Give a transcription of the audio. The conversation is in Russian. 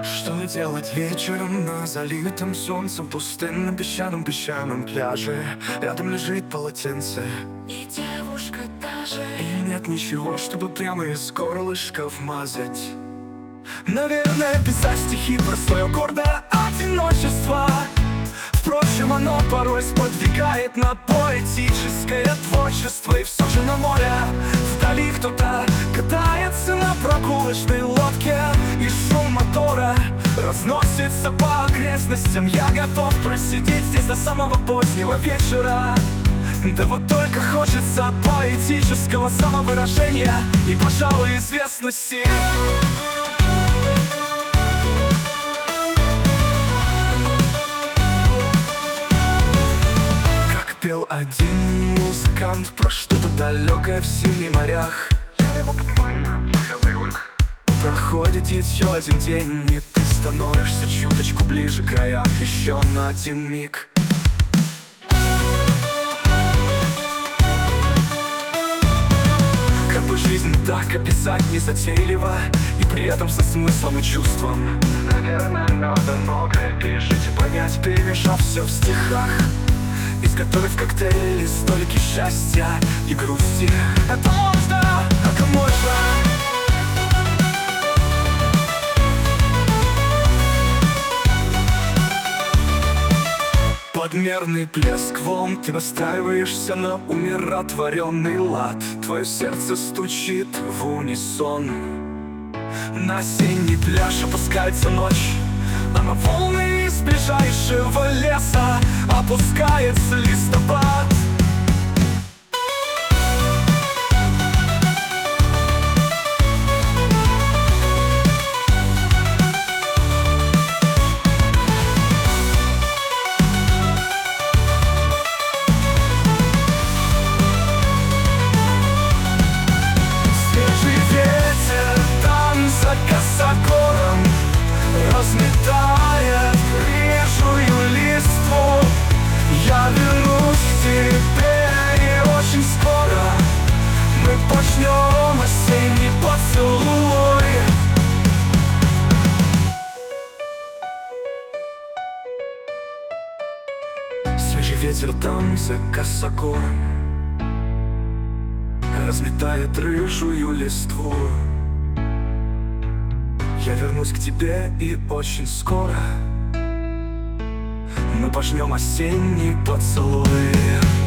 Что делать вечером на залитом солнцем пустынном песчаном пляже? Рядом лежит полотенце И девушка даже. и нет ничего, чтобы прямо из горлышка вмазать. Наверное, писать стихи про свое гордое одиночество. Впрочем, оно порой сподвигает на поэтическое творчество. И все же на море вдали кто-то катается на прогулочной лодке, и шум мотора разносится по окрестностям. Я готов просидеть здесь до самого позднего вечера. Да вот только хочется поэтического самовыражения и, пожалуй, известности. Как пел один музыкант про что-то далекое в синих морях. Проходит еще один день, и ты становишься чуточку ближе к краям еще на один миг. Как бы жизнь так описать незатейливо, и при этом со смыслом и чувством. Наверное, надо многое пережить и понять, перемешав все в стихах, изготовив коктейли, столики счастья и грусти. Это можно, как можно. Подмерный плеск волн, ты настраиваешься на умиротворенный лад. Твое сердце стучит в унисон. На осенний пляж опускается ночь, а на волны из ближайшего леса опускается листопад. Разметает рыжую листву. Я вернусь к тебе, и очень скоро мы почнем осенний поцелуй. Свежий ветер там за косогором разметает рыжую листву. Я вернусь к тебе, и очень скоро мы пожнем осенний поцелуй.